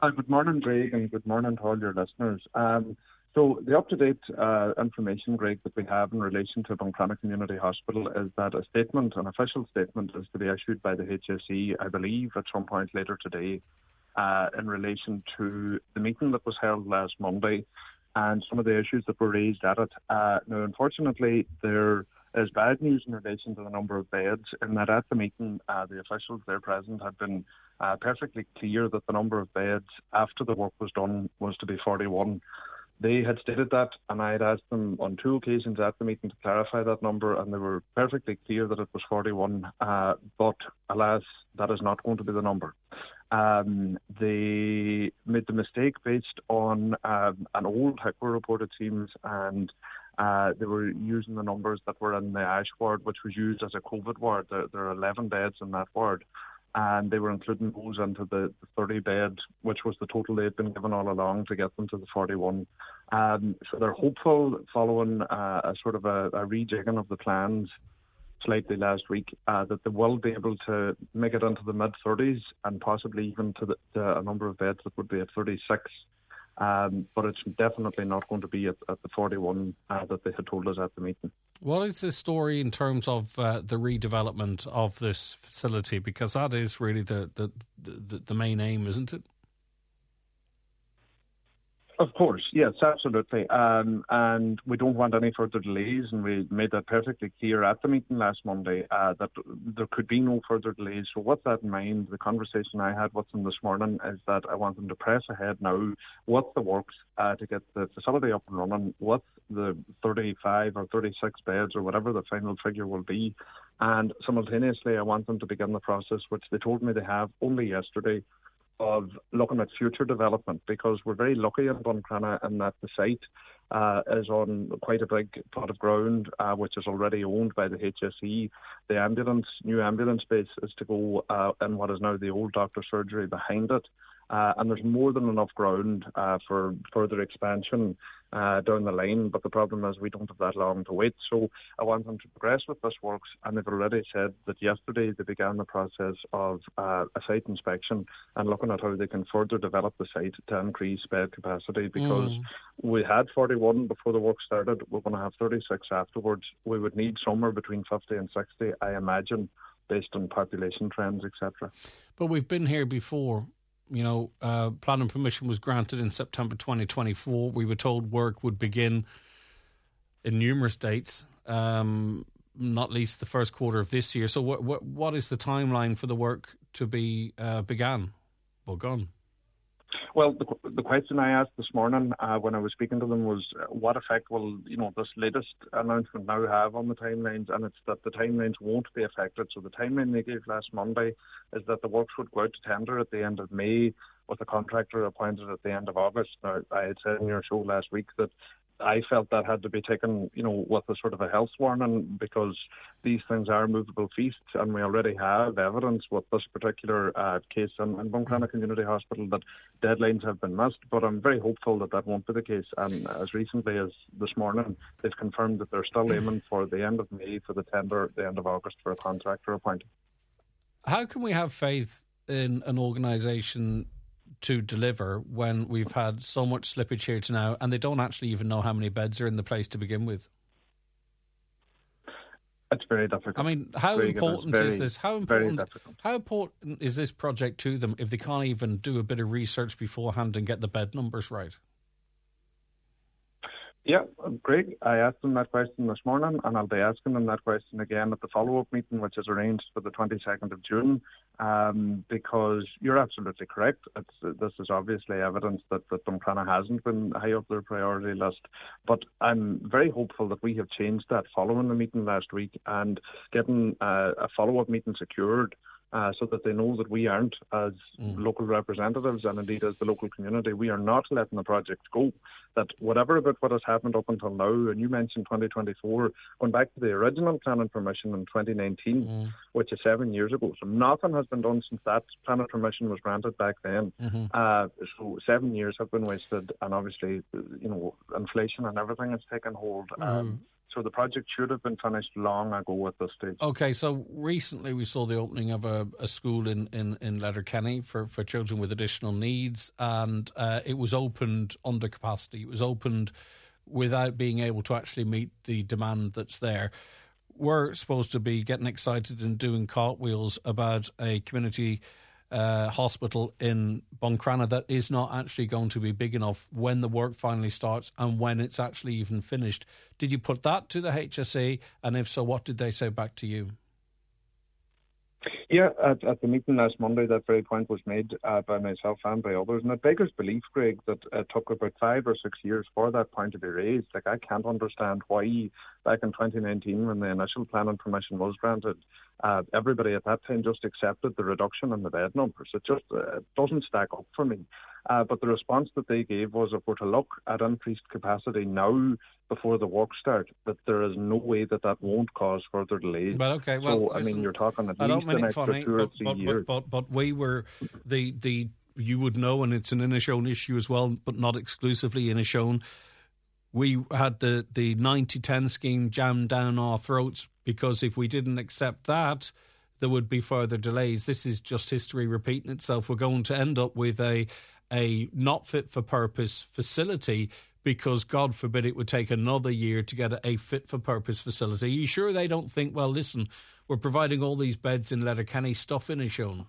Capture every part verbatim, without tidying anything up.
Uh, good morning, Greg, and good morning to all your listeners. Um, so the up-to-date uh, information, Greg, that we have in relation to Buncrana Community Hospital is that a statement, an official statement, is to be issued by the H S E, I believe, at some point later today, uh, in relation to the meeting that was held last Monday and some of the issues that were raised at it. Uh, now, unfortunately, there is bad news in relation to the number of beds, in that at the meeting, uh, the officials there present had been uh, perfectly clear that the number of beds after the work was done was to be forty-one. They had stated that, and I had asked them on two occasions at the meeting to clarify that number, and they were perfectly clear that it was forty-one. Uh, but alas, that is not going to be the number. Um, they made the mistake based on um, an old H I C W A report, it seems, and uh, they were using the numbers that were in the Ash ward, which was used as a COVID ward. There, there are eleven beds in that ward, and they were including those into the, the thirty bed, which was the total they had been given all along to get them to the forty-one. Um, so they're hopeful, following uh, a sort of a, a rejigging of the plans slightly last week, uh, that they will be able to make it into the mid-thirties and possibly even to, the, to a number of beds that would be at thirty-six. Um, but it's definitely not going to be at, at the forty-one uh, that they had told us at the meeting. What is the story in terms of uh, the redevelopment of this facility? Because that is really the, the, the, the main aim, isn't it? Of course, yes, absolutely. Um, and we don't want any further delays, and we made that perfectly clear at the meeting last Monday uh, that there could be no further delays. So with that in mind, the conversation I had with them this morning is that I want them to press ahead now with the works uh, to get the facility up and running with the thirty-five or thirty-six beds or whatever the final figure will be. And simultaneously, I want them to begin the process, which they told me they have only yesterday, of looking at future development, because we're very lucky in Buncrana in that the site uh, is on quite a big plot of ground, uh, which is already owned by the H S E. The ambulance, new ambulance base is to go uh, in what is now the old doctor surgery behind it. Uh, and there's more than enough ground uh, for further expansion uh, down the line, but the problem is we don't have that long to wait. So I want them to progress with this works, and they've already said that yesterday they began the process of uh, a site inspection and looking at how they can further develop the site to increase bed capacity, because mm. we had forty-one before the work started. We're going to have thirty-six afterwards. We would need somewhere between fifty and sixty, I imagine, based on population trends, et cetera. But we've been here before. You know, uh, planning permission was granted in September twenty twenty-four. We were told work would begin in numerous dates, um, not least the first quarter of this year. So what what, what is the timeline for the work to be uh, began or gone? Well, the, the question I asked this morning uh, when I was speaking to them was uh, what effect will, you know, this latest announcement now have on the timelines, and it's that the timelines won't be affected. So the timeline they gave last Monday is that the works would go out to tender at the end of May, with the contractor appointed at the end of August. Now, I had said in your show last week that I felt that had to be taken, you know, with a sort of a health warning, because these things are movable feasts, and we already have evidence with this particular uh, case in, in Buncrana Community Hospital that deadlines have been missed. But I'm very hopeful that that won't be the case. And as recently as this morning, they've confirmed that they're still aiming for the end of May for the tender, the end of August for a contractor appointed. How can we have faith in an organisation to deliver when we've had so much slippage here to now, and they don't actually even know how many beds are in the place to begin with? It's very difficult. I mean, how very important very, is this? How important? How important is this project to them if they can't even do a bit of research beforehand and get the bed numbers right? Yeah, Greg, I asked them that question this morning, and I'll be asking them that question again at the follow-up meeting, which is arranged for the twenty-second of June, um, because you're absolutely correct. It's, this is obviously evidence that, that Buncrana hasn't been high up their priority list, but I'm very hopeful that we have changed that following the meeting last week and getting uh, a follow-up meeting secured, Uh, so that they know that we aren't, as mm. local representatives and indeed as the local community, we are not letting the project go. That whatever about what has happened up until now, and you mentioned twenty twenty-four, going back to the original planning permission in twenty nineteen, mm. which is seven years ago. So nothing has been done since that planning permission was granted back then. Mm-hmm. Uh, so seven years have been wasted, and obviously, you know, inflation and everything has taken hold. Mm. Um, so the project should have been finished long ago at this stage. Okay, so recently we saw the opening of a, a school in, in, in Letterkenny for, for children with additional needs, and uh, it was opened under capacity. It was opened without being able to actually meet the demand that's there. We're supposed to be getting excited and doing cartwheels about a community uh, hospital in Buncrana that is not actually going to be big enough when the work finally starts and when it's actually even finished. Did you put that to the H S E? And if so, what did they say back to you? Yeah, at, at the meeting last Monday, that very point was made uh, by myself and by others. And it beggars belief, Greg, that it took about five or six years for that point to be raised. Like, I can't understand why back in twenty nineteen, when the initial planning permission was granted, uh, everybody at that time just accepted the reduction in the bed numbers. It just uh, doesn't stack up for me. Uh, but the response that they gave was, if we're to look at increased capacity now before the work start, that there is no way that that won't cause further delays. Well, okay, well, so, I listen, mean, you're talking at I least an extra funny, two or but, three but, years. But, but, but we were the the you would know, and it's an Inishowen issue as well, but not exclusively Inishowen. We had the the ninety ten scheme jammed down our throats because if we didn't accept that, there would be further delays. This is just history repeating itself. We're going to end up with a a not fit for purpose facility because, God forbid, it would take another year to get a fit for purpose facility. Are you sure they don't think, well, listen, we're providing all these beds in Letterkenny, stuff in Inishowen?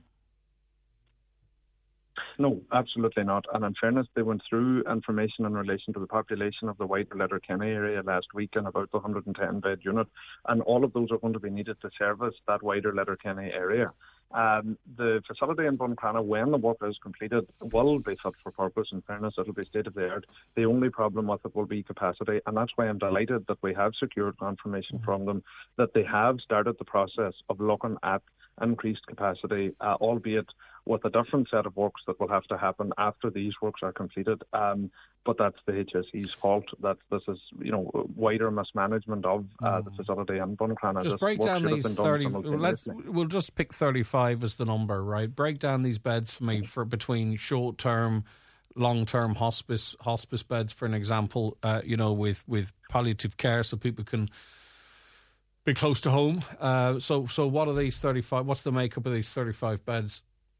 No, absolutely not. And in fairness, they went through information in relation to the population of the wider Letterkenny area last week and about the one hundred ten bed unit, and all of those are going to be needed to service that wider Letterkenny area. Um, the facility in Buncrana, when the work is completed, will be fit for purpose. In fairness, it'll be state of the art. The only problem with it will be capacity, and that's why I'm delighted that we have secured confirmation from them that they have started the process of looking at increased capacity, uh, albeit with a different set of works that will have to happen after these works are completed. Um, but that's the H S E's fault. That this is, you know, wider mismanagement of uh, the facility in Buncrana. Just this break down these thirty. Let's we'll just pick thirty-five as the number, right? Break down these beds for me for between short term, long term hospice hospice beds, for an example. Uh, you know, with with palliative care, so people can be close to home. Uh, so so what are these thirty-five? What's the makeup of these thirty-five beds?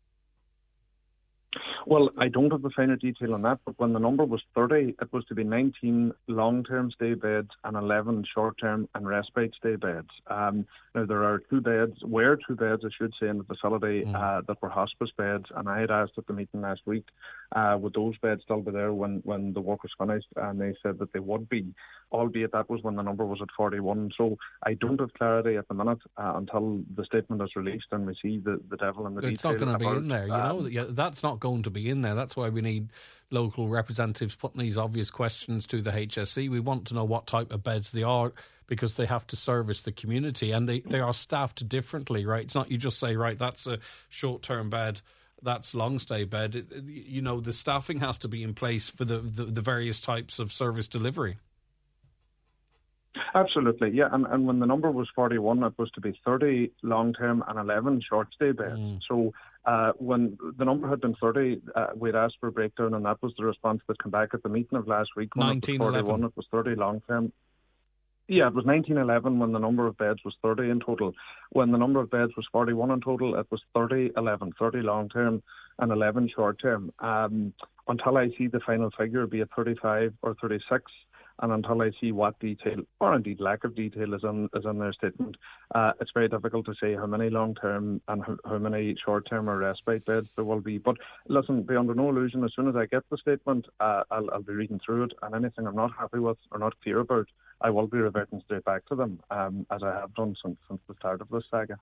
Well, I don't have the finer detail on that, but when the number was thirty, it was to be nineteen long-term stay beds and eleven short-term and respite stay beds. Um, now, there are two beds, were two beds, I should say, in the facility mm. uh, that were hospice beds, and I had asked at the meeting last week, uh, would those beds still be there when, when the work was finished, and they said that they would be, albeit that was when the number was at forty-one. So I don't have clarity at the minute uh, until the statement is released and we see the, the devil in the it's detail. It's not going to be in there, you um, know. Yeah, that's not going to be in there. That's why we need local representatives putting these obvious questions to the H S E. We want to know what type of beds they are because they have to service the community and they, they are staffed differently, right? It's not you just say, right, that's a short-term bed, that's long stay bed. It, you know, the staffing has to be in place for the, the, the various types of service delivery. Absolutely, yeah. And, and when the number was forty-one, it was to be thirty long-term and eleven short-stay beds. Mm. So uh, when the number had been thirty, uh, we'd asked for a breakdown, and that was the response that came back at the meeting of last week. When nineteen, it was forty-one, it was thirty long-term. Yeah, it was nineteen eleven when the number of beds was thirty in total. When the number of beds was forty-one in total, it was thirty eleven, thirty long-term and eleven short-term. Um, until I see the final figure, be it thirty-five or thirty-six, and until I see what detail, or indeed lack of detail, is in, is in their statement, uh, it's very difficult to say how many long-term and how, how many short-term or respite beds there will be. But listen, be under no illusion, as soon as I get the statement, uh, I'll, I'll be reading through it, and anything I'm not happy with or not clear about, I will be reverting straight back to them, um, as I have done since, since the start of this saga.